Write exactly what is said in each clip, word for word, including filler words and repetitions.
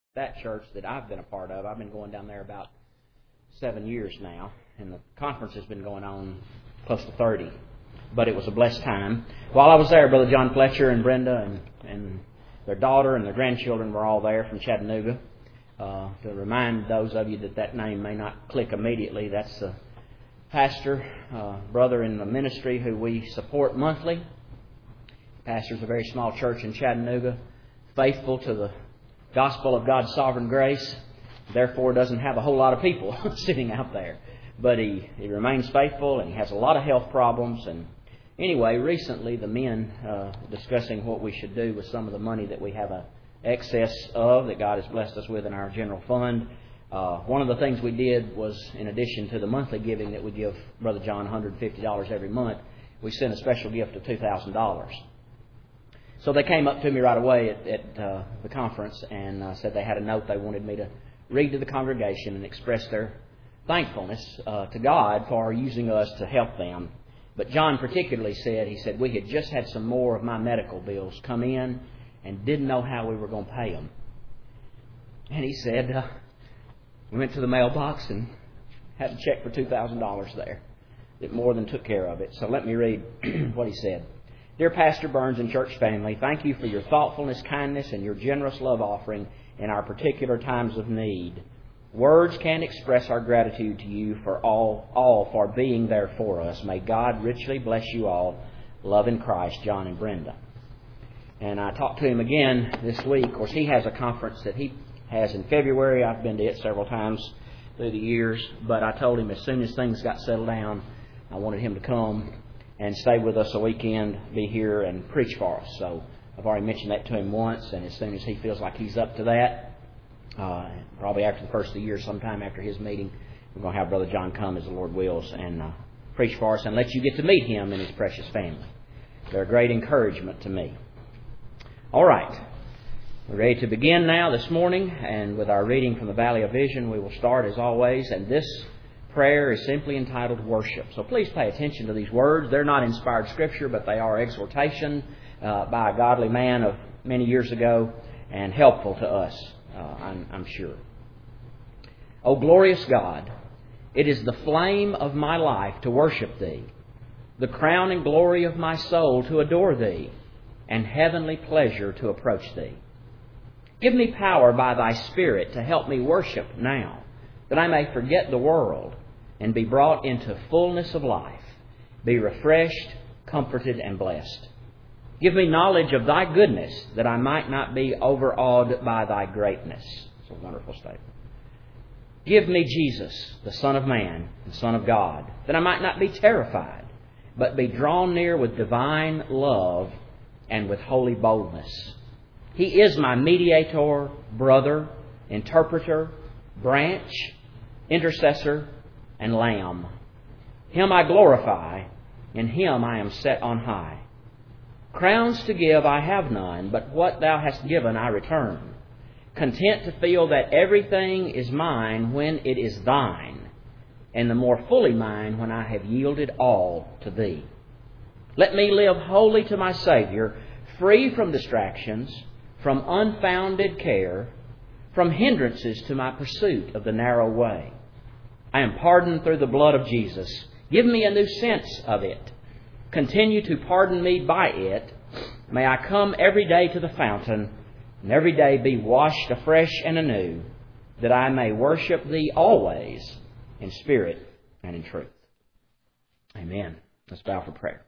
that church that I've been a part of. I've been going down there about seven years now, and the conference has been going on close to thirty. But it was a blessed time. While I was there, Brother John Fletcher and Brenda and, and their daughter and their grandchildren were all there from Chattanooga. Uh, to remind those of you that that name may not click immediately, that's the pastor, uh, brother in the ministry who we support monthly. Pastors a very small church in Chattanooga, faithful to the gospel of God's sovereign grace, therefore doesn't have a whole lot of people sitting out there. But he, he remains faithful, and he has a lot of health problems. And anyway, recently the men uh, discussing what we should do with some of the money that we have a excess of, that God has blessed us with in our general fund. Uh, one of the things we did was, in addition to the monthly giving that we give Brother John one hundred fifty dollars every month, we sent a special gift of two thousand dollars. So they came up to me right away at, at uh, the conference and uh, said they had a note they wanted me to read to the congregation and express their thankfulness uh, to God for using us to help them. But John particularly said, he said, we had just had some more of my medical bills come in and didn't know how we were going to pay them. And he said, uh, we went to the mailbox and had a check for two thousand dollars there. It more than took care of it. So let me read what he said. Dear Pastor Burns and church family, thank you for your thoughtfulness, kindness, and your generous love offering in our particular times of need. Words can't express our gratitude to you for all, all for being there for us. May God richly bless you all. Love in Christ, John and Brenda. And I talked to him again this week. Of course, he has a conference that he has in February. I've been to it several times through the years. But I told him as soon as things got settled down, I wanted him to come and stay with us a weekend, be here and preach for us. So I've already mentioned that to him once. And as soon as he feels like he's up to that, uh, probably after the first of the year, sometime after his meeting, we're going to have Brother John come as the Lord wills and uh, preach for us and let you get to meet him and his precious family. They're a great encouragement to me. All right. We're ready to begin now this morning, and with our reading from the Valley of Vision, we will start as always, and this prayer is simply entitled Worship. So please pay attention to these words. They're not inspired Scripture, but they are exhortation uh, by a godly man of many years ago, and helpful to us, uh, I'm, I'm sure. O glorious God, it is the flame of my life to worship Thee, the crown and glory of my soul to adore Thee, and heavenly pleasure to approach Thee. Give me power by Thy Spirit to help me worship now, that I may forget the world and be brought into fullness of life, be refreshed, comforted, and blessed. Give me knowledge of Thy goodness, that I might not be overawed by Thy greatness. It's a wonderful statement. Give me Jesus, the Son of Man and Son of God, that I might not be terrified, but be drawn near with divine love and with holy boldness. He is my mediator, brother, interpreter, branch, intercessor, and lamb. Him I glorify, in Him I am set on high. Crowns to give I have none, but what Thou hast given I return, content to feel that everything is mine when it is Thine, and the more fully mine when I have yielded all to Thee. Let me live wholly to my Savior, free from distractions, from unfounded care, from hindrances to my pursuit of the narrow way. I am pardoned through the blood of Jesus. Give me a new sense of it. Continue to pardon me by it. May I come every day to the fountain, and every day be washed afresh and anew, that I may worship Thee always in spirit and in truth. Amen. Let's bow for prayer.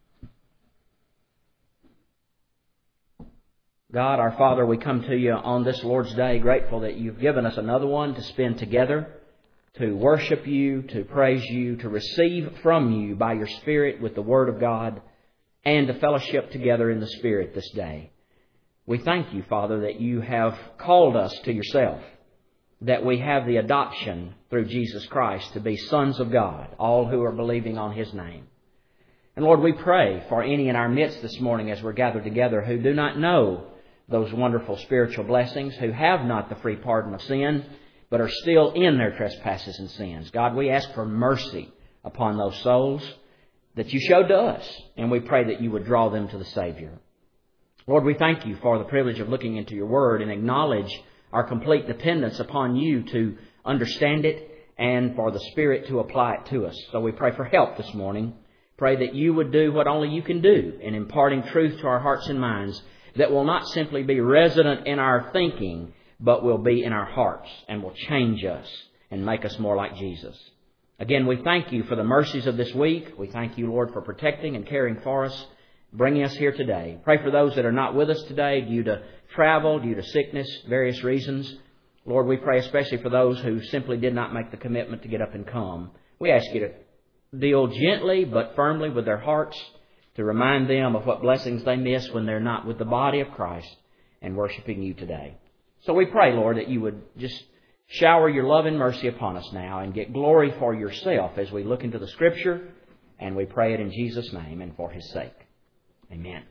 God, our Father, we come to You on this Lord's Day, grateful that You've given us another one to spend together, to worship You, to praise You, to receive from You by Your Spirit with the Word of God, and to fellowship together in the Spirit this day. We thank You, Father, that You have called us to Yourself, that we have the adoption through Jesus Christ to be sons of God, all who are believing on His name. And Lord, we pray for any in our midst this morning as we're gathered together who do not know those wonderful spiritual blessings, who have not the free pardon of sin, but are still in their trespasses and sins. God, we ask for mercy upon those souls that You showed to us, and we pray that You would draw them to the Savior. Lord, we thank You for the privilege of looking into Your Word and acknowledge our complete dependence upon You to understand it and for the Spirit to apply it to us. So we pray for help this morning. Pray that You would do what only You can do in imparting truth to our hearts and minds that will not simply be resident in our thinking, but will be in our hearts and will change us and make us more like Jesus. Again, we thank You for the mercies of this week. We thank You, Lord, for protecting and caring for us, bringing us here today. Pray for those that are not with us today due to travel, due to sickness, various reasons. Lord, we pray especially for those who simply did not make the commitment to get up and come. We ask You to deal gently but firmly with their hearts, to remind them of what blessings they miss when they're not with the body of Christ and worshiping You today. So we pray, Lord, that You would just shower Your love and mercy upon us now and get glory for Yourself as we look into the Scripture, and we pray it in Jesus' name and for His sake. Amen.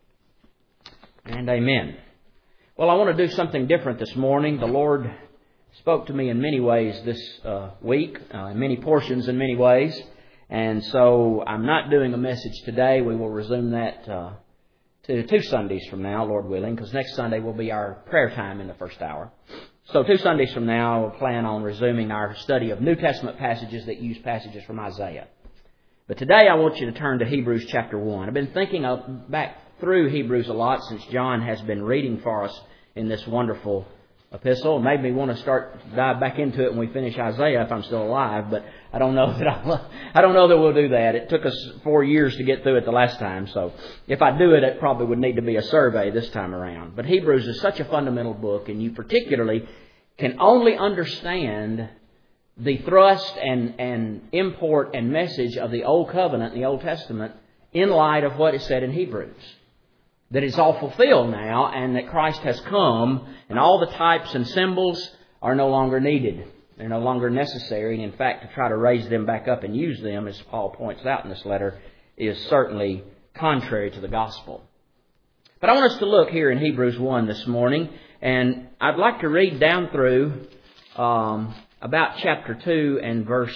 And amen. Well, I want to do something different this morning. The Lord spoke to me in many ways this uh, week, uh, in many portions in many ways. And so I'm not doing a message today. We will resume that uh, to two Sundays from now, Lord willing, because next Sunday will be our prayer time in the first hour. So two Sundays from now, we'll plan on resuming our study of New Testament passages that use passages from Isaiah. But today I want you to turn to Hebrews chapter one. I've been thinking of back through Hebrews a lot since John has been reading for us in this wonderful epistle. It made me want to start dive back into it when we finish Isaiah if I'm still alive, but I don't know that I'll, I don't know that we'll do that. It took us four years to get through it the last time, so if I do it, it probably would need to be a survey this time around. But Hebrews is such a fundamental book, and you particularly can only understand the thrust and, and import and message of the Old Covenant and the Old Testament in light of what is said in Hebrews. That it's all fulfilled now, and that Christ has come, and all the types and symbols are no longer needed. They're no longer necessary. And in fact, to try to raise them back up and use them, as Paul points out in this letter, is certainly contrary to the gospel. But I want us to look here in Hebrews one this morning, and I'd like to read down through um, about chapter two and verse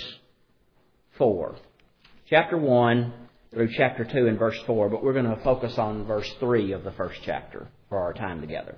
four. Chapter one through chapter two and verse four, but we're going to focus on verse three of the first chapter for our time together.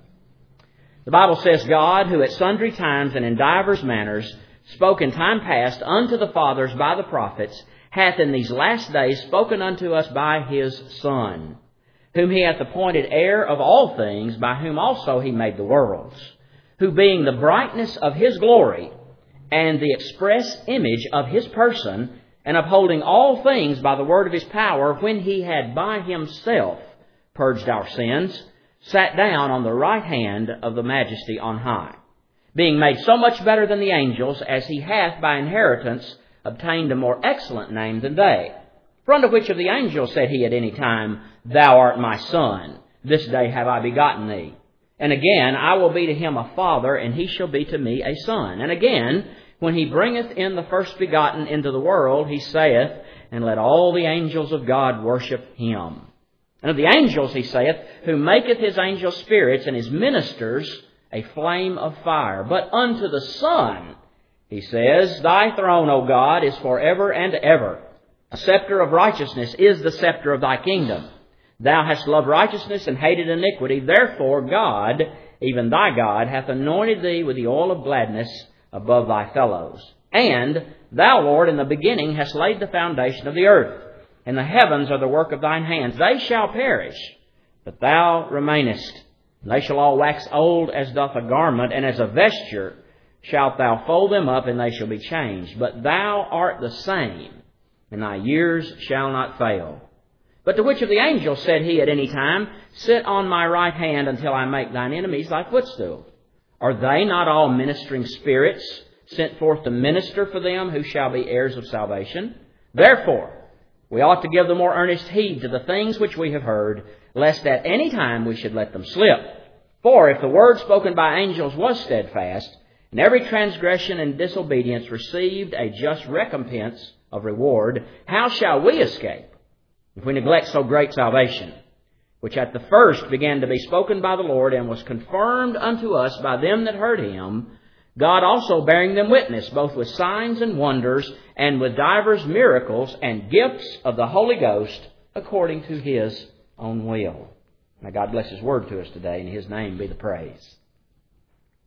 The Bible says, God, who at sundry times and in divers manners spoke in time past unto the fathers by the prophets, hath in these last days spoken unto us by His Son, whom He hath appointed heir of all things, by whom also He made the worlds, who being the brightness of His glory and the express image of His person, and upholding all things by the word of His power, when He had by Himself purged our sins, sat down on the right hand of the Majesty on high, being made so much better than the angels, as He hath by inheritance obtained a more excellent name than they. For unto which of the angels said He at any time, Thou art my Son, this day have I begotten thee? And again, I will be to him a father, and he shall be to me a son. And again, when He bringeth in the first begotten into the world, He saith, And let all the angels of God worship Him. And of the angels, He saith, Who maketh His angels spirits, and His ministers a flame of fire. But unto the Son, He says, Thy throne, O God, is forever and ever. A scepter of righteousness is the scepter of Thy kingdom. Thou hast loved righteousness and hated iniquity. Therefore God, even Thy God, hath anointed Thee with the oil of gladness above Thy fellows. And Thou, Lord, in the beginning hast laid the foundation of the earth, and the heavens are the work of Thine hands. They shall perish, but Thou remainest. They shall all wax old as doth a garment, and as a vesture shalt Thou fold them up, and they shall be changed. But Thou art the same, and Thy years shall not fail. But to which of the angels said He at any time, Sit on my right hand until I make Thine enemies Thy footstool? Are they not all ministering spirits, sent forth to minister for them who shall be heirs of salvation? Therefore, we ought to give the more earnest heed to the things which we have heard, lest at any time we should let them slip. For if the word spoken by angels was steadfast, and every transgression and disobedience received a just recompense of reward, how shall we escape if we neglect so great salvation, which at the first began to be spoken by the Lord, and was confirmed unto us by them that heard Him, God also bearing them witness, both with signs and wonders, and with divers miracles and gifts of the Holy Ghost, according to His own will. May God bless His word to us today, and His name be the praise.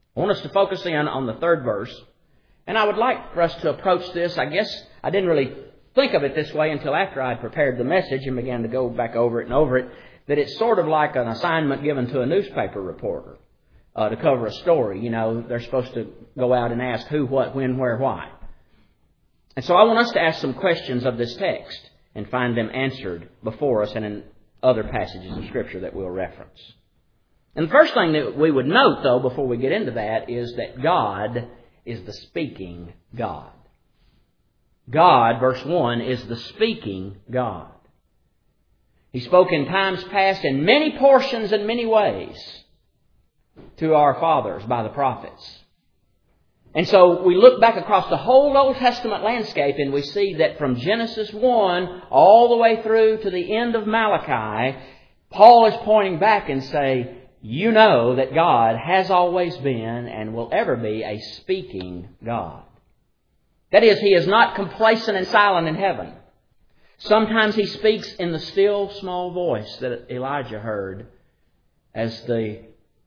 I want us to focus in on the third verse. And I would like for us to approach this. I guess I didn't really think of it this way until after I had prepared the message and began to go back over it and over it, that it's sort of like an assignment given to a newspaper reporter uh, to cover a story. You know, they're supposed to go out and ask who, what, when, where, why. And so I want us to ask some questions of this text and find them answered before us and in other passages of Scripture that we'll reference. And the first thing that we would note, though, before we get into that, is that God is the speaking God. God, verse one, is the speaking God. He spoke in times past in many portions and many ways to our fathers by the prophets. And so we look back across the whole Old Testament landscape and we see that from Genesis one all the way through to the end of Malachi, Paul is pointing back and say, you know that God has always been and will ever be a speaking God. That is, He is not complacent and silent in heaven. Sometimes He speaks in the still small voice that Elijah heard as the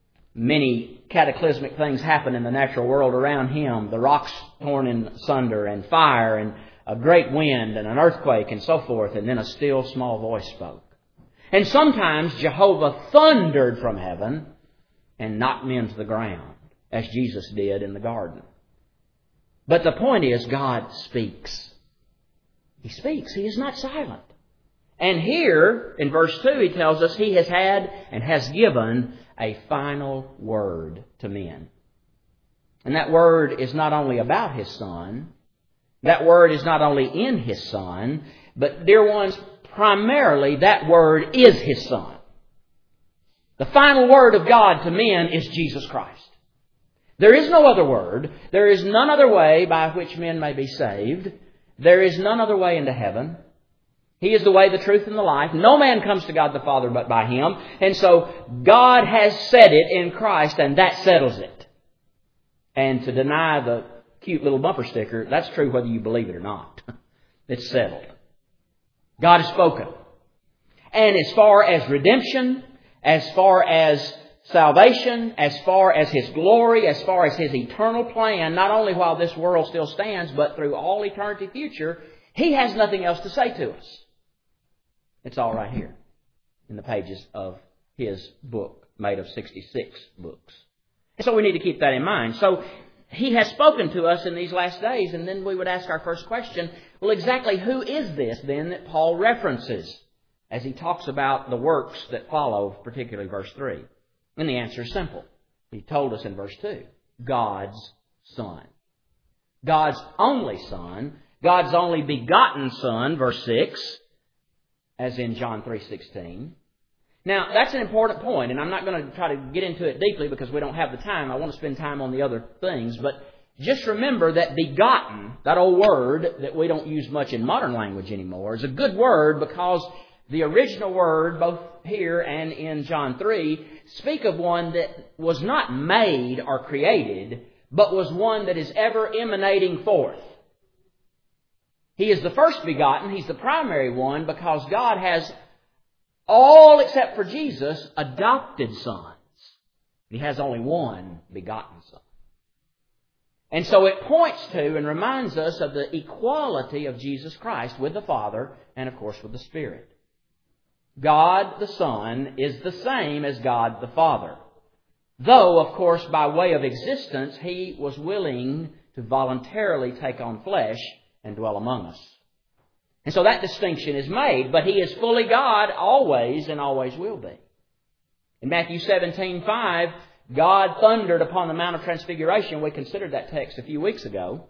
many cataclysmic things happen in the natural world around him. The rocks torn in sunder and fire and a great wind and an earthquake and so forth. And then a still small voice spoke. And sometimes Jehovah thundered from heaven and knocked men to the ground, as Jesus did in the garden. But the point is, God speaks. He speaks. He is not silent. And here, in verse two, He tells us He has had and has given a final word to men. And that word is not only about His Son. That word is not only in His Son. But, dear ones, primarily that word is His Son. The final word of God to men is Jesus Christ. There is no other word. There is none other way by which men may be saved. There is none other way into heaven. He is the way, the truth, and the life. No man comes to God the Father but by Him. And so God has said it in Christ, and that settles it. And to deny the cute little bumper sticker, that's true whether you believe it or not. It's settled. God has spoken. And as far as redemption, as far as salvation, as far as His glory, as far as His eternal plan, not only while this world still stands, but through all eternity future, He has nothing else to say to us. It's all right here in the pages of His book, made of sixty-six books. And so we need to keep that in mind. So He has spoken to us in these last days, and then we would ask our first question, well, exactly who is this then that Paul references as he talks about the works that follow, particularly verse three? And the answer is simple. He told us in verse two, God's Son. God's only Son, God's only begotten Son, verse six, as in John three sixteen. Now, that's an important point, and I'm not going to try to get into it deeply because we don't have the time. I want to spend time on the other things, but just remember that begotten, that old word that we don't use much in modern language anymore, is a good word because the original word, both here and in John three, speak of one that was not made or created, but was one that is ever emanating forth. He is the first begotten. He's the primary one because God has all except for Jesus adopted sons. He has only one begotten Son. And so it points to and reminds us of the equality of Jesus Christ with the Father and, of course, with the Spirit. God the Son is the same as God the Father. Though, of course, by way of existence, He was willing to voluntarily take on flesh and dwell among us. And so that distinction is made, but He is fully God always and always will be. In Matthew seventeen five, God thundered upon the Mount of Transfiguration. We considered that text a few weeks ago.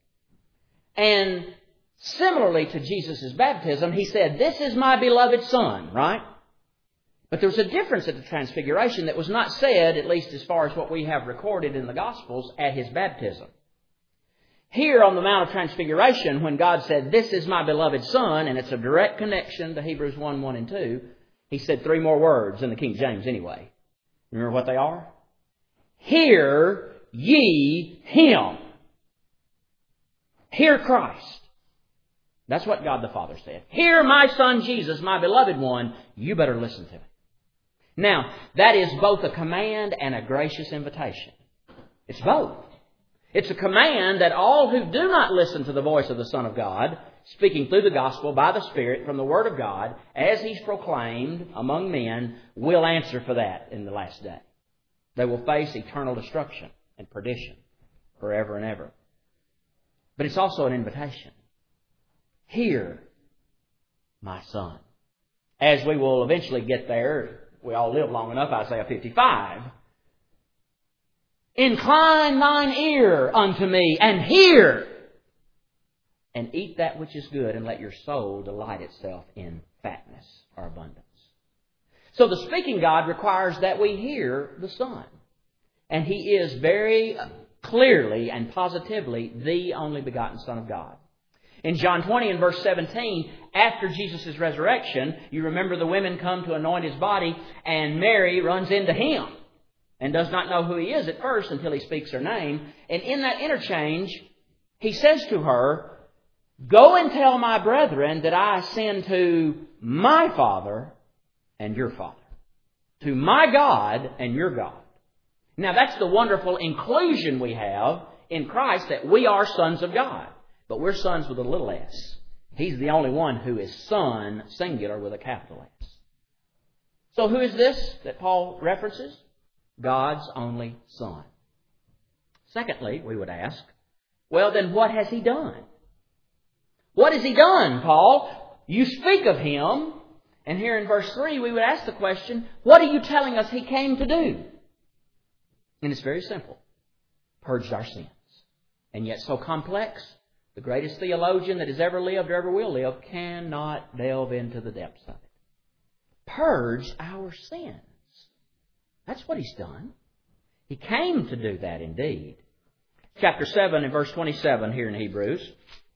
And similarly to Jesus' baptism, He said, "This is my beloved Son," right? But there was a difference at the Transfiguration that was not said, at least as far as what we have recorded in the Gospels, at His baptism. Here on the Mount of Transfiguration, when God said, "This is my beloved Son," and it's a direct connection to Hebrews one, one and two, He said three more words in the King James anyway. Remember what they are? Hear ye Him. Hear Christ. That's what God the Father said. Hear my Son Jesus, my beloved one. You better listen to Him. Now, that is both a command and a gracious invitation. It's both. It's a command that all who do not listen to the voice of the Son of God, speaking through the gospel by the Spirit from the Word of God, as He's proclaimed among men, will answer for that in the last day. They will face eternal destruction and perdition forever and ever. But it's also an invitation. Hear, my son. As we will eventually get there, we all live long enough, Isaiah fifty-five. Incline thine ear unto me, and hear, and eat that which is good, and let your soul delight itself in fatness or abundance. So the speaking God requires that we hear the Son. And He is very clearly and positively the only begotten Son of God. In John twenty and verse seventeen, after Jesus' resurrection, you remember the women come to anoint His body, and Mary runs into Him and does not know who He is at first until He speaks her name. And in that interchange, He says to her, go and tell my brethren that I ascend to my Father and your Father, to my God and your God. Now that's the wonderful inclusion we have in Christ, that we are sons of God. But we're sons with a little s. He's the only one who is son, singular, with a capital S. So who is this that Paul references? God's only Son. Secondly, we would ask, well, then what has He done? What has He done, Paul? You speak of Him, and here in verse three we would ask the question, what are you telling us He came to do? And it's very simple. Purged our sins. And yet so complex, the greatest theologian that has ever lived or ever will live cannot delve into the depths of it. Purged our sins. That's what He's done. He came to do that indeed. Chapter seven and verse twenty-seven here in Hebrews.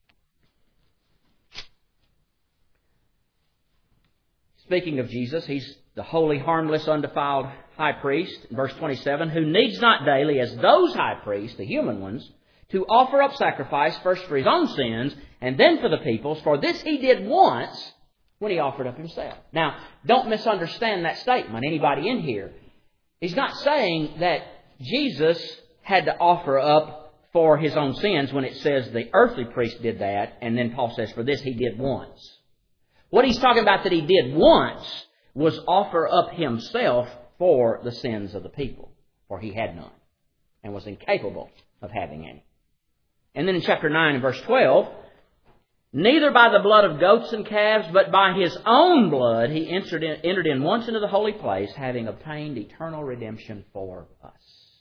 Speaking of Jesus, He's the holy, harmless, undefiled high priest, verse twenty-seven, who needs not daily, as those high priests, the human ones, to offer up sacrifice, first for His own sins, and then for the people's. For this He did once, when He offered up Himself. Now, don't misunderstand that statement, anybody in here. He's not saying that Jesus had to offer up for His own sins when it says the earthly priest did that, and then Paul says, for this He did once. What he's talking about that He did once was offer up Himself for the sins of the people, for He had none, and was incapable of having any. And then in chapter nine and verse twelve, neither by the blood of goats and calves, but by His own blood He entered in, entered in once into the holy place, having obtained eternal redemption for us.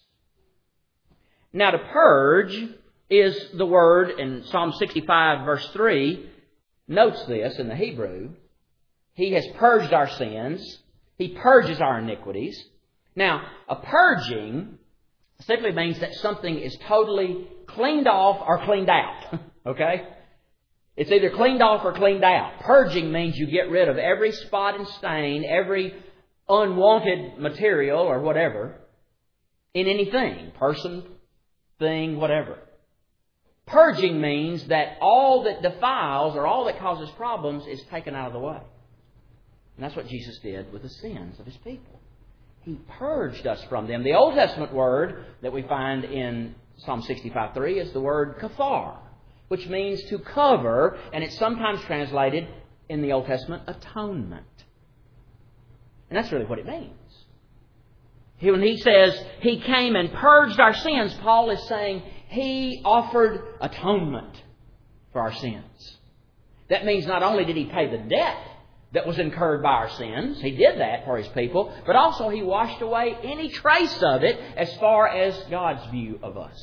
Now to purge is the word in Psalm sixty-five verse three, notes this in the Hebrew. He has purged our sins. He purges our iniquities. Now, a purging simply means that something is totally cleaned off or cleaned out. Okay? It's either cleaned off or cleaned out. Purging means you get rid of every spot and stain, every unwanted material or whatever in anything, person, thing, whatever. Purging means that all that defiles or all that causes problems is taken out of the way. And that's what Jesus did with the sins of His people. He purged us from them. The Old Testament word that we find in Psalm sixty-five three is the word kafar, which means to cover, and it's sometimes translated in the Old Testament, atonement. And that's really what it means. When he says He came and purged our sins, Paul is saying He offered atonement for our sins. That means not only did He pay the debt that was incurred by our sins, He did that for His people, but also He washed away any trace of it as far as God's view of us.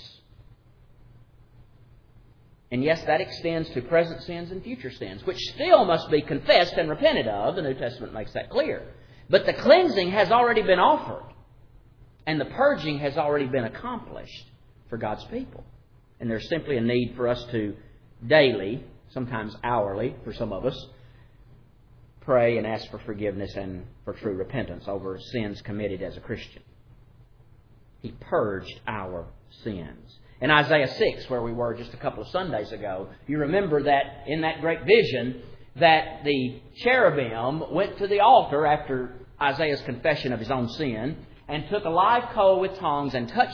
And yes, that extends to present sins and future sins, which still must be confessed and repented of. The New Testament makes that clear. But the cleansing has already been offered, and the purging has already been accomplished for God's people. And there's simply a need for us to daily, sometimes hourly for some of us, pray and ask for forgiveness and for true repentance over sins committed as a Christian. He purged our sins. In Isaiah six, where we were just a couple of Sundays ago, you remember that in that great vision that the cherubim went to the altar after Isaiah's confession of his own sin and took a live coal with tongs and touched his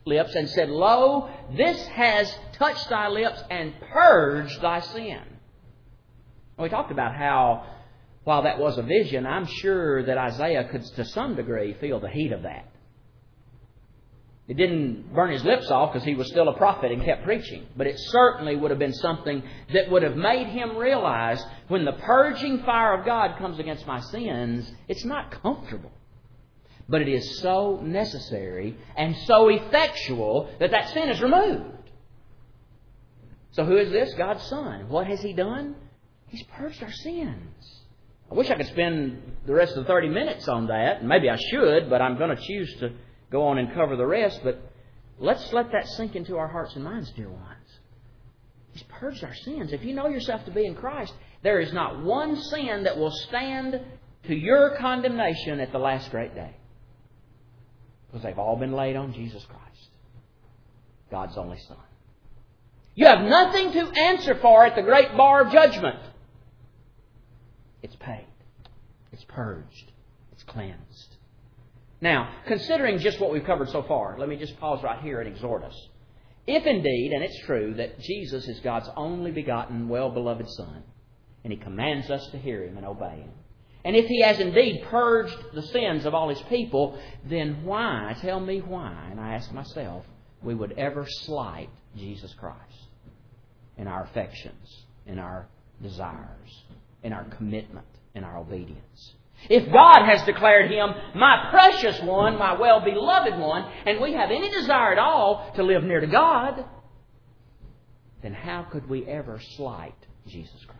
lips and said, Lo, this has touched thy lips and purged thy sin. And we talked about how, while that was a vision, I'm sure that Isaiah could to some degree feel the heat of that. It didn't burn his lips off because he was still a prophet and kept preaching. But it certainly would have been something that would have made him realize when the purging fire of God comes against my sins, it's not comfortable. But it is so necessary and so effectual that that sin is removed. So who is this? God's Son. What has He done? He's purged our sins. I wish I could spend the rest of the thirty minutes on that. And maybe I should, but I'm going to choose to go on and cover the rest. But let's let that sink into our hearts and minds, dear ones. He's purged our sins. If you know yourself to be in Christ, there is not one sin that will stand to your condemnation at the last great day. Because they've all been laid on Jesus Christ, God's only Son. You have nothing to answer for at the great bar of judgment. It's paid. It's purged. It's cleansed. Now, considering just what we've covered so far, let me just pause right here and exhort us. If indeed, and it's true, that Jesus is God's only begotten, well-beloved Son, and He commands us to hear Him and obey Him, and if He has indeed purged the sins of all His people, then why, tell me why, and I ask myself, we would ever slight Jesus Christ in our affections, in our desires, in our commitment, in our obedience. If God has declared Him my precious one, my well-beloved one, and we have any desire at all to live near to God, then how could we ever slight Jesus Christ?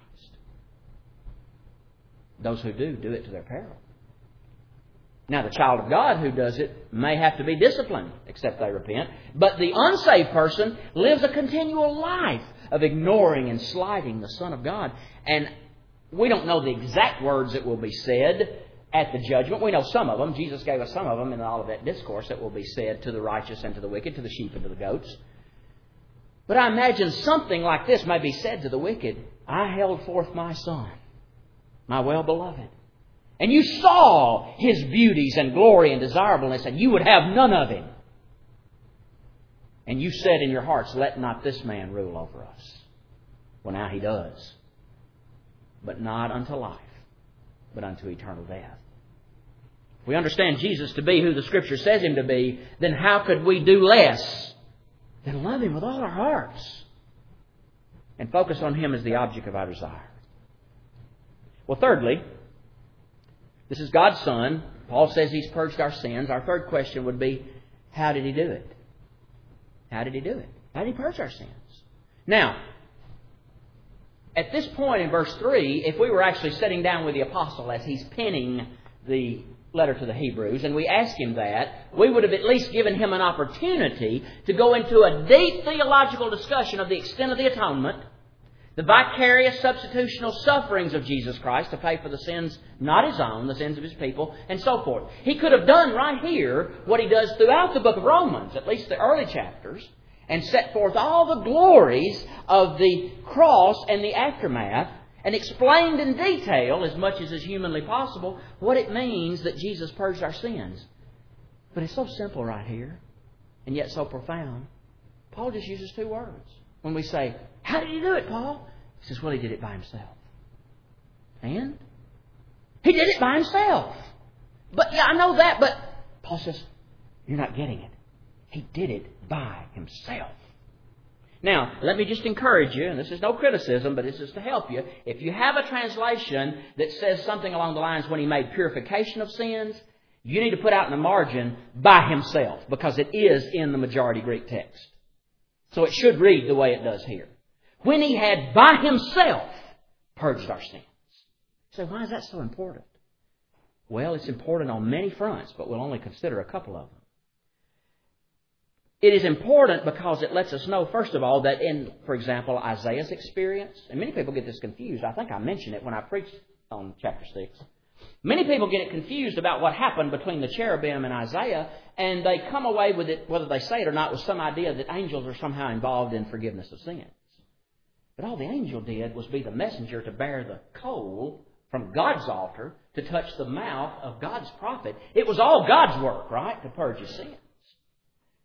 Those who do, do it to their peril. Now, the child of God who does it may have to be disciplined, except they repent. But the unsaved person lives a continual life of ignoring and slighting the Son of God. And we don't know the exact words that will be said at the judgment. We know some of them. Jesus gave us some of them in all of that discourse that will be said to the righteous and to the wicked, to the sheep and to the goats. But I imagine something like this may be said to the wicked. I held forth my Son, my well-beloved. And you saw His beauties and glory and desirableness, and you would have none of Him. And you said in your hearts, let not this man rule over us. Well, now he does. But not unto life, but unto eternal death. If we understand Jesus to be who the Scripture says Him to be, then how could we do less than love Him with all our hearts and focus on Him as the object of our desire? Well, thirdly, this is God's Son. Paul says He's purged our sins. Our third question would be, how did He do it? How did He do it? How did He purge our sins? Now, at this point in verse three, if we were actually sitting down with the apostle as he's penning the letter to the Hebrews, and we asked him that, we would have at least given him an opportunity to go into a deep theological discussion of the extent of the atonement, the vicarious substitutional sufferings of Jesus Christ to pay for the sins, not His own, the sins of His people, and so forth. He could have done right here what he does throughout the book of Romans, at least the early chapters, and set forth all the glories of the cross and the aftermath, and explained in detail, as much as is humanly possible, what it means that Jesus purged our sins. But it's so simple right here, and yet so profound. Paul just uses two words. When we say, how did He do it, Paul? He says, well, He did it by Himself. And? He did it by Himself. But, yeah, I know that, but Paul says, you're not getting it. He did it by Himself. Now, let me just encourage you, and this is no criticism, but this is to help you. If you have a translation that says something along the lines, when He made purification of sins, you need to put out in the margin, by Himself, because it is in the majority Greek text. So it should read the way it does here. When He had by Himself purged our sins. So why is that so important? Well, it's important on many fronts, but we'll only consider a couple of them. It is important because it lets us know, first of all, that in, for example, Isaiah's experience, and many people get this confused. I think I mentioned it when I preached on chapter six. Many people get it confused about what happened between the cherubim and Isaiah, and they come away with it, whether they say it or not, with some idea that angels are somehow involved in forgiveness of sins. But all the angel did was be the messenger to bear the coal from God's altar to touch the mouth of God's prophet. It was all God's work, right, to purge His sins.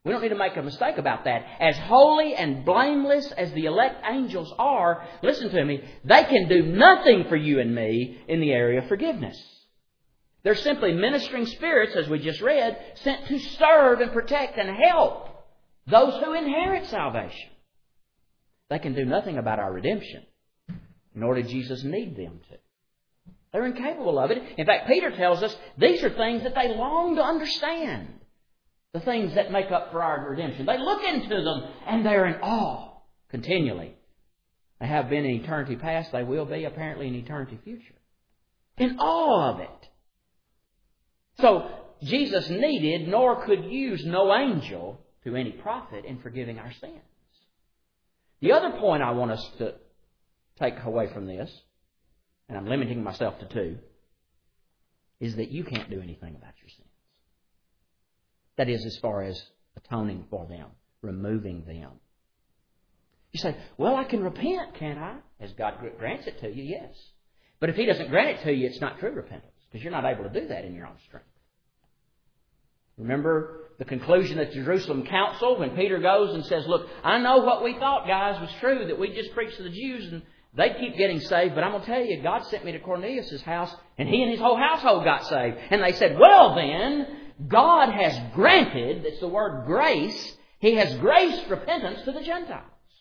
We don't need to make a mistake about that. As holy and blameless as the elect angels are, listen to me, they can do nothing for you and me in the area of forgiveness. They're simply ministering spirits, as we just read, sent to serve and protect and help those who inherit salvation. They can do nothing about our redemption, nor did Jesus need them to. They're incapable of it. In fact, Peter tells us these are things that they long to understand. The things that make up for our redemption. They look into them and they're in awe continually. They have been in eternity past. They will be apparently in eternity future. In awe of it. So, Jesus needed nor could use no angel to any profit in forgiving our sins. The other point I want us to take away from this, and I'm limiting myself to two, is that you can't do anything about your sins. That is, as far as atoning for them, removing them. You say, well, I can repent, can't I? As God grants it to you, yes. But if He doesn't grant it to you, it's not true repentance, because you're not able to do that in your own strength. Remember the conclusion of the Jerusalem Council when Peter goes and says, look, I know what we thought, guys, was true, that we just preached to the Jews and they keep getting saved, but I'm going to tell you, God sent me to Cornelius' house and he and his whole household got saved. And they said, well then, God has granted, it's the word grace, He has graced repentance to the Gentiles.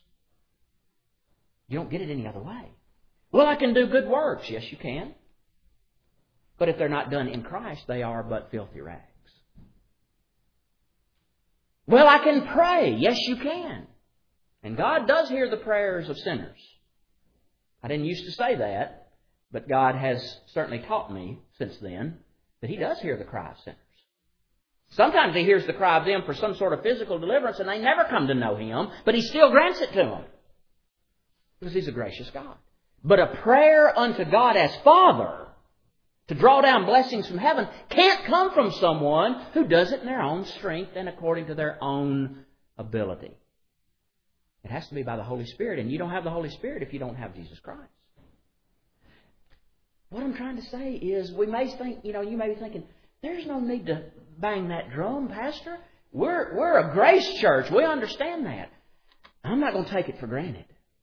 You don't get it any other way. Well, I can do good works. Yes, you can. But if they're not done in Christ, they are but filthy rags. Well, I can pray. Yes, you can. And God does hear the prayers of sinners. I didn't used to say that, but God has certainly taught me since then that He does hear the cry of sinners. Sometimes He hears the cry of them for some sort of physical deliverance and they never come to know Him, but He still grants it to them. Because He's a gracious God. But a prayer unto God as Father to draw down blessings from heaven can't come from someone who does it in their own strength and according to their own ability. It has to be by the Holy Spirit, and you don't have the Holy Spirit if you don't have Jesus Christ. What I'm trying to say is, we may think, you know, you may be thinking, there's no need to bang that drum, Pastor. We're, we're a grace church. We understand that. I'm not going to take it for granted.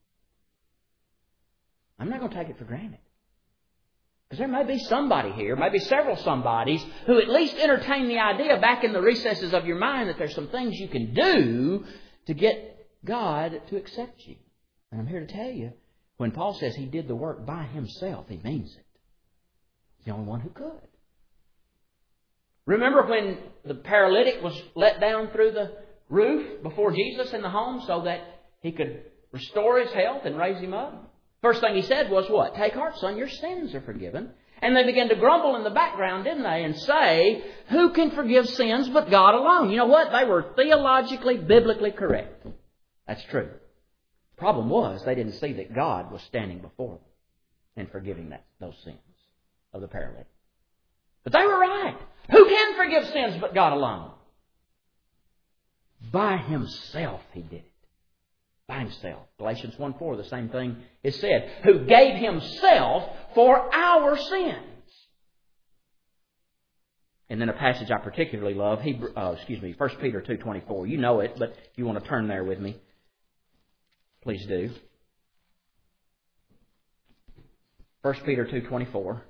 I'm not going to take it for granted. Because there may be somebody here, maybe several somebodies, who at least entertain the idea back in the recesses of your mind that there's some things you can do to get God to accept you. And I'm here to tell you, when Paul says He did the work by Himself, he means it. He's the only one who could. Remember when the paralytic was let down through the roof before Jesus in the home so that He could restore his health and raise him up? First thing He said was what? Take heart, son, your sins are forgiven. And they began to grumble in the background, didn't they? And say, who can forgive sins but God alone? You know what? They were theologically, biblically correct. That's true. The problem was they didn't see that God was standing before them and forgiving that, those sins of the paralytic. But they were right. Who can forgive sins but God alone? By Himself He did it. By Himself. Galatians one four, the same thing is said. Who gave Himself for our sins. And then a passage I particularly love, Hebrew, uh, excuse me, First Peter two twenty-four. You know it, but if you want to turn there with me, please do. First Peter two twenty-four.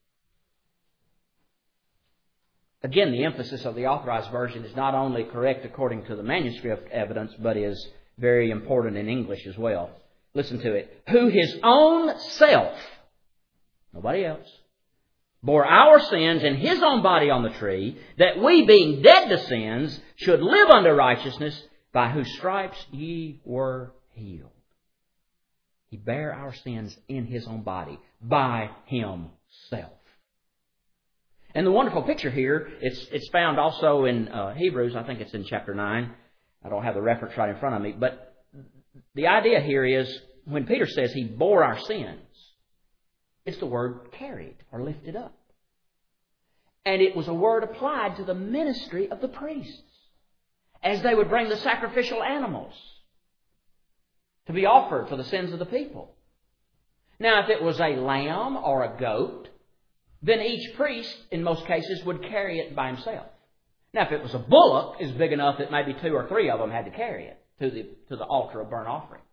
Again, the emphasis of the Authorized Version is not only correct according to the manuscript evidence, but is very important in English as well. Listen to it. Who His own self, nobody else, bore our sins in His own body on the tree, that we, being dead to sins, should live unto righteousness, by whose stripes ye were healed. He bare our sins in His own body, by Himself. And the wonderful picture here, it's it's found also in uh, Hebrews, I think it's in chapter nine. I don't have the reference right in front of me, but the idea here is, when Peter says He bore our sins, it's the word carried or lifted up. And it was a word applied to the ministry of the priests as they would bring the sacrificial animals to be offered for the sins of the people. Now, if it was a lamb or a goat, then each priest, in most cases, would carry it by himself. Now, if it was a bullock, it's big enough that maybe two or three of them had to carry it to the, to the altar of burnt offering.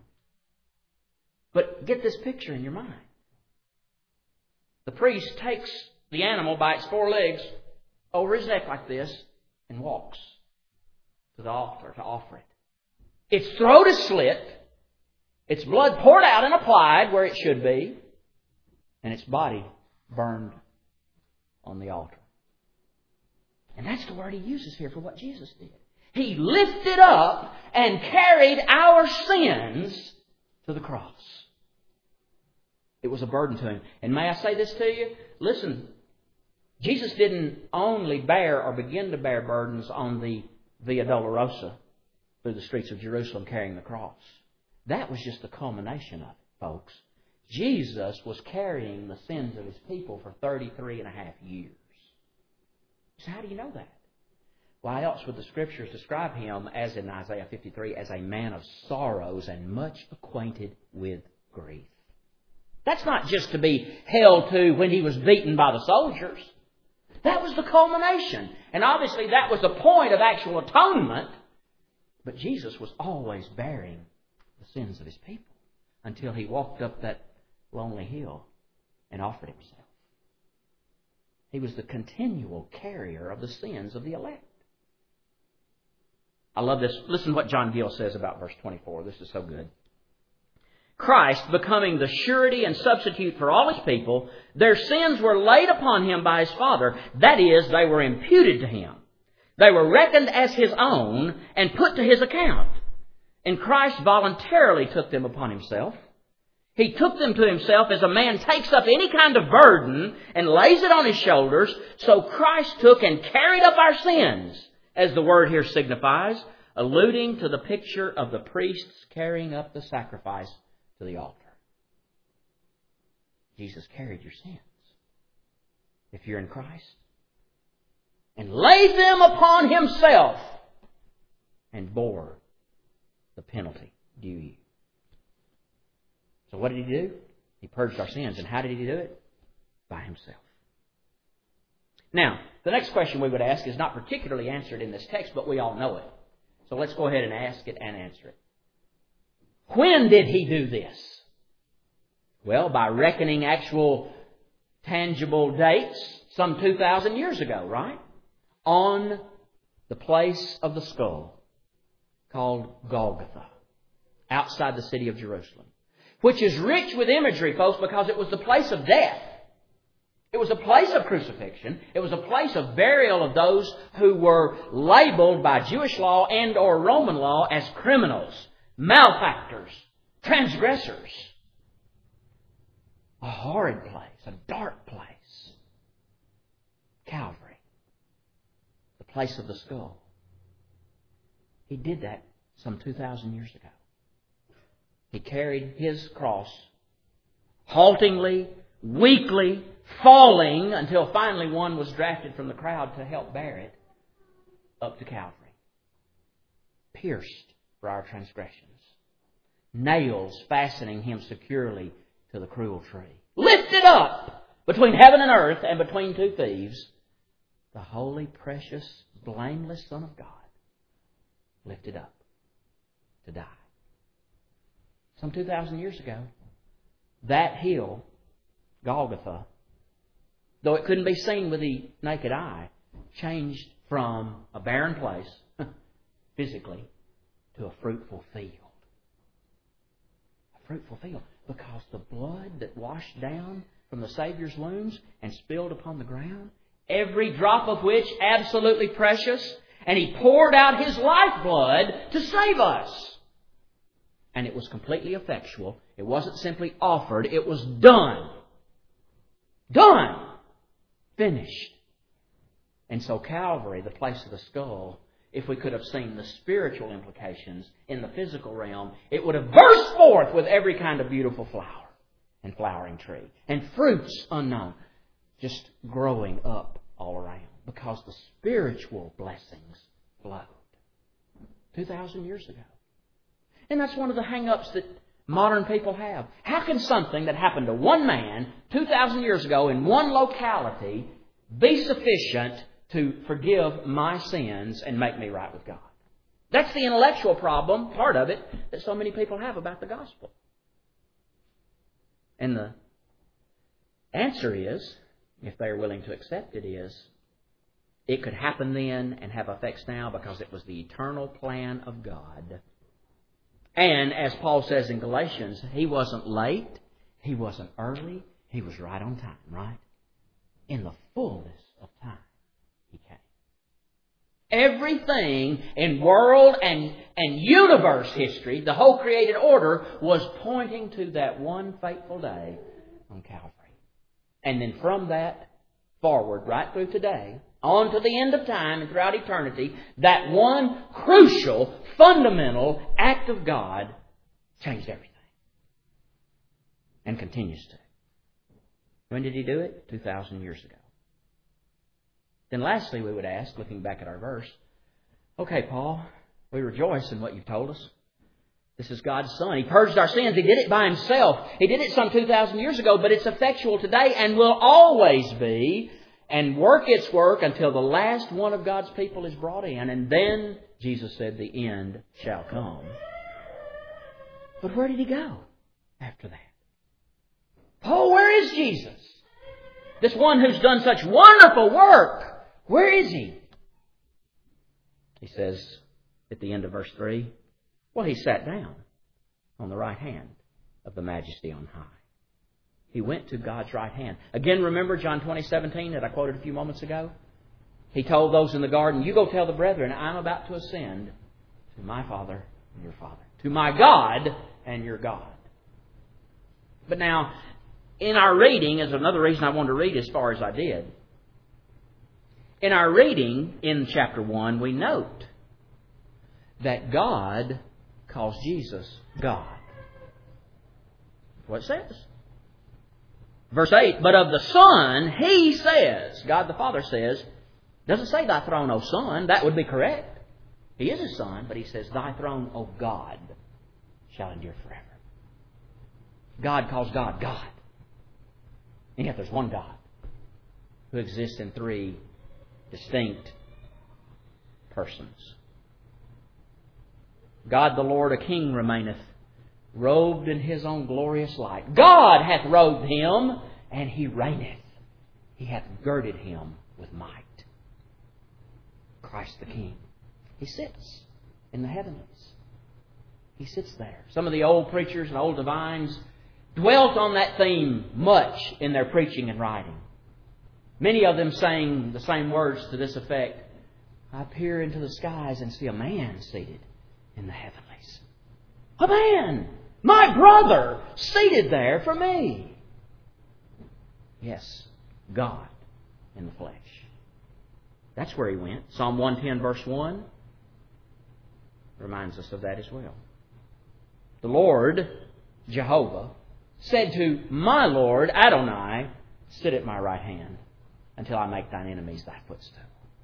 But get this picture in your mind. The priest takes the animal by its four legs over his neck like this and walks to the altar to offer it. Its throat is slit, its blood poured out and applied where it should be, and its body burned on the altar. And that's the word he uses here for what Jesus did. He lifted up and carried our sins to the cross. It was a burden to him. And may I say this to you? Listen, Jesus didn't only bear or begin to bear burdens on the Via Dolorosa through the streets of Jerusalem carrying the cross. That was just the culmination of it, folks. Jesus was carrying the sins of His people for thirty-three and a half years. So how do you know that? Why else would the Scriptures describe Him, as in Isaiah fifty-three, as a man of sorrows and much acquainted with grief? That's not just to be held to when He was beaten by the soldiers. That was the culmination. And obviously that was the point of actual atonement. But Jesus was always bearing the sins of His people until He walked up that lonely hill and offered Himself. He was the continual carrier of the sins of the elect. I love this. Listen to what John Gill says about verse twenty-four. This is so good. Christ, becoming the surety and substitute for all His people, their sins were laid upon Him by His Father. That is, they were imputed to Him. They were reckoned as His own and put to His account. And Christ voluntarily took them upon Himself. He took them to Himself as a man takes up any kind of burden and lays it on his shoulders. So Christ took and carried up our sins, as the word here signifies, alluding to the picture of the priests carrying up the sacrifice to the altar. Jesus carried your sins, if you're in Christ, and laid them upon Himself and bore the penalty due you. So what did He do? He purged our sins. And how did He do it? By Himself. Now, the next question we would ask is not particularly answered in this text, but we all know it. So let's go ahead and ask it and answer it. When did He do this? Well, by reckoning actual tangible dates, some two thousand years ago, right? On the place of the skull called Golgotha, outside the city of Jerusalem, which is rich with imagery, folks, because it was the place of death. It was a place of crucifixion. It was a place of burial of those who were labeled by Jewish law and or Roman law as criminals, malefactors, transgressors. A horrid place, a dark place. Calvary, the place of the skull. He did that some two thousand years ago. He carried His cross, haltingly, weakly, falling, until finally one was drafted from the crowd to help bear it up to Calvary. Pierced for our transgressions. Nails fastening Him securely to the cruel tree. Lifted up between heaven and earth and between two thieves, the holy, precious, blameless Son of God, lifted up to die. Some two thousand years ago, that hill, Golgotha, though it couldn't be seen with the naked eye, changed from a barren place, physically, to a fruitful field. A fruitful field. Because the blood that washed down from the Savior's wounds and spilled upon the ground, every drop of which absolutely precious, and He poured out His lifeblood to save us. And it was completely effectual. It wasn't simply offered. It was done. Done. Finished. And so Calvary, the place of the skull, if we could have seen the spiritual implications in the physical realm, it would have burst forth with every kind of beautiful flower and flowering tree and fruits unknown, just growing up all around because the spiritual blessings flowed two thousand years ago. And that's one of the hang-ups that modern people have. How can something that happened to one man two thousand years ago in one locality be sufficient to forgive my sins and make me right with God. That's the intellectual problem, part of it, that so many people have about the gospel. And the answer is, if they're willing to accept it, is it could happen then and have effects now because it was the eternal plan of God. And as Paul says in Galatians, He wasn't late, He wasn't early, He was right on time, right? In the fullness of time, He came. Everything in world and, and universe history, the whole created order, was pointing to that one fateful day on Calvary. And then from that forward, right through today, on to the end of time and throughout eternity, that one crucial, fundamental act of God changed everything. And continues to. When did He do it? two thousand years ago. Then lastly, we would ask, looking back at our verse, okay, Paul, we rejoice in what you've told us. This is God's Son. He purged our sins. He did it by Himself. He did it some two thousand years ago, but it's effectual today and will always be and work its work until the last one of God's people is brought in. And then, Jesus said, the end shall come. But where did He go after that? Paul, where is Jesus? This one who's done such wonderful work. Where is He? He says at the end of verse three, well, He sat down on the right hand of the Majesty on high. He went to God's right hand. Again, remember John twenty seventeen that I quoted a few moments ago? He told those in the garden, you go tell the brethren, I'm about to ascend to my Father and your Father, to my God and your God. But now, in our reading, is another reason I wanted to read as far as I did. In our reading in chapter one, we note that God calls Jesus God. What it says. Verse eight, but of the Son, He says, God the Father says, doesn't say thy throne, O Son. That would be correct. He is His Son, but He says, thy throne, O God, shall endure forever. God calls God God. And yet there's one God who exists in three distinct persons. God the Lord, a King remaineth, robed in His own glorious light. God hath robed Him, and He reigneth. He hath girded Him with might. Christ the King. He sits in the heavenlies. He sits there. Some of the old preachers and old divines dwelt on that theme much in their preaching and writing. Many of them sang the same words to this effect. I peer into the skies and see a man seated in the heavenlies. A man! My brother! Seated there for me! Yes, God in the flesh. That's where He went. Psalm one ten verse one reminds us of that as well. The Lord, Jehovah, said to my Lord, Adonai, sit at my right hand until I make thine enemies thy footstool.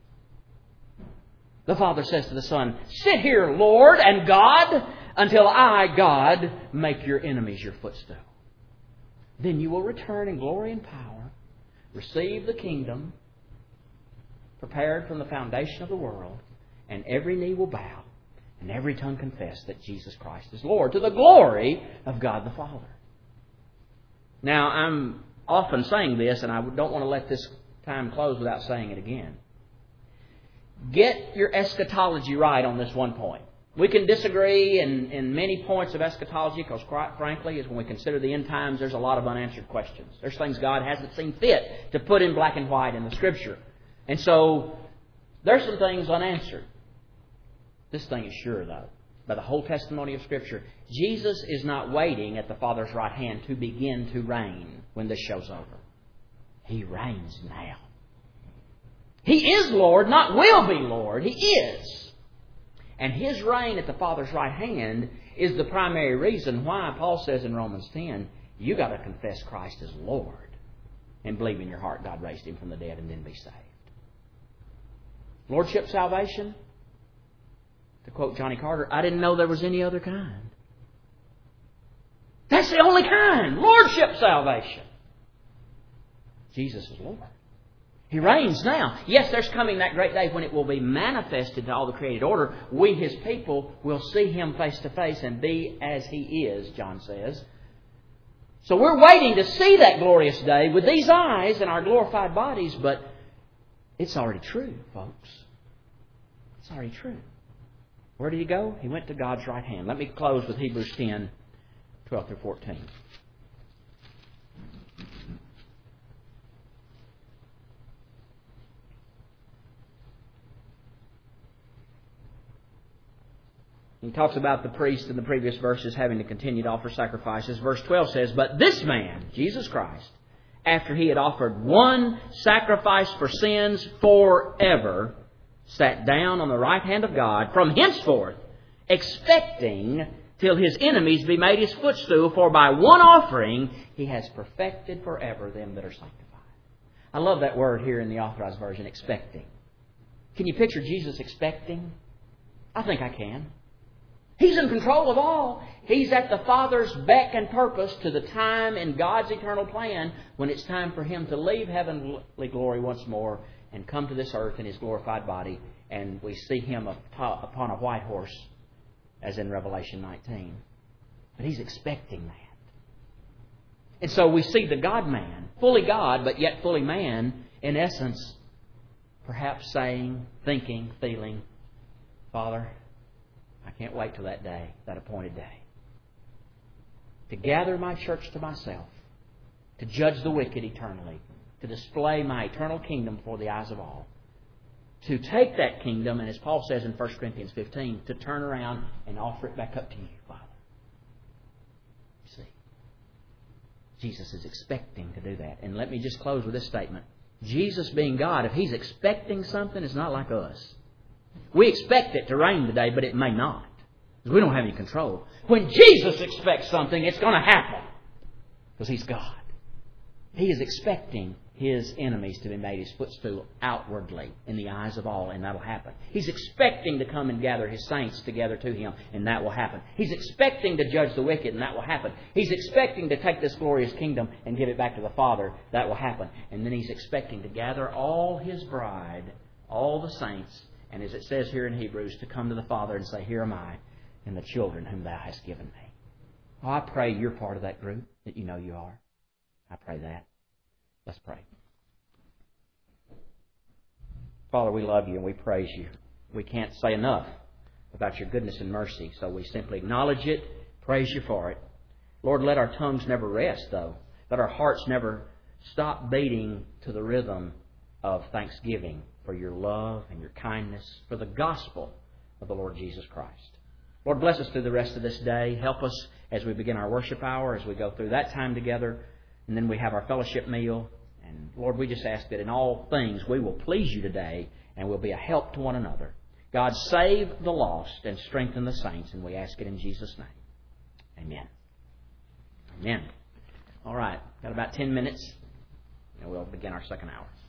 The Father says to the Son, sit here, Lord and God, until I, God, make your enemies your footstool. Then you will return in glory and power, receive the kingdom prepared from the foundation of the world, and every knee will bow and every tongue confess that Jesus Christ is Lord, to the glory of God the Father. Now, I'm often saying this, and I don't want to let this time close without saying it again. Get your eschatology right on this one point. We can disagree in, in many points of eschatology because, quite frankly, is when we consider the end times, there's a lot of unanswered questions. There's things God hasn't seen fit to put in black and white in the Scripture. And so, there's some things unanswered. This thing is sure, though, by the whole testimony of Scripture, Jesus is not waiting at the Father's right hand to begin to reign when this show's over. He reigns now. He is Lord, not will be Lord. He is. And His reign at the Father's right hand is the primary reason why Paul says in Romans ten, you got to confess Christ as Lord and believe in your heart God raised Him from the dead and then be saved. Lordship salvation, to quote Johnny Carter, I didn't know there was any other kind. That's the only kind. Lordship salvation. Jesus is Lord. He reigns now. Yes, there's coming that great day when it will be manifested to all the created order. We, His people, will see Him face to face and be as He is, John says. So we're waiting to see that glorious day with these eyes and our glorified bodies, but it's already true, folks. It's already true. Where did He go? He went to God's right hand. Let me close with Hebrews ten, twelve through fourteen. He talks about the priest in the previous verses having to continue to offer sacrifices. Verse twelve says, "But this man, Jesus Christ, after He had offered one sacrifice for sins forever, sat down on the right hand of God from henceforth, expecting till His enemies be made His footstool, for by one offering He has perfected forever them that are sanctified." I love that word here in the Authorized Version, expecting. Can you picture Jesus expecting? I think I can. He's in control of all. He's at the Father's beck and purpose to the time in God's eternal plan when it's time for Him to leave heavenly glory once more and come to this earth in His glorified body. And we see Him upon a white horse, as in Revelation nineteen. But He's expecting that. And so we see the God-man, fully God, but yet fully man, in essence, perhaps saying, thinking, feeling, "Father, I can't wait till that day, that appointed day, to gather my church to myself, to judge the wicked eternally, to display my eternal kingdom before the eyes of all, to take that kingdom, and as Paul says in First Corinthians fifteen, to turn around and offer it back up to you, Father." You see, Jesus is expecting to do that. And let me just close with this statement. Jesus being God, if He's expecting something, it's not like us. We expect it to rain today, but it may not. Because we don't have any control. When Jesus expects something, it's going to happen. Because He's God. He is expecting His enemies to be made His footstool outwardly in the eyes of all, and that will happen. He's expecting to come and gather His saints together to Him, and that will happen. He's expecting to judge the wicked, and that will happen. He's expecting to take this glorious kingdom and give it back to the Father. That will happen. And then He's expecting to gather all His bride, all the saints, and as it says here in Hebrews, to come to the Father and say, "Here am I, and the children whom Thou hast given me." Oh, I pray you're part of that group, that you know you are. I pray that. Let's pray. Father, we love You and we praise You. We can't say enough about Your goodness and mercy, so we simply acknowledge it, praise You for it. Lord, let our tongues never rest, though. Let our hearts never stop beating to the rhythm of thanksgiving for Your love and Your kindness, for the gospel of the Lord Jesus Christ. Lord, bless us through the rest of this day. Help us as we begin our worship hour, as we go through that time together, and then we have our fellowship meal. And Lord, we just ask that in all things we will please You today and will be a help to one another. God, save the lost and strengthen the saints, and we ask it in Jesus' name. Amen. Amen. All right, got about ten minutes, and we'll begin our second hour.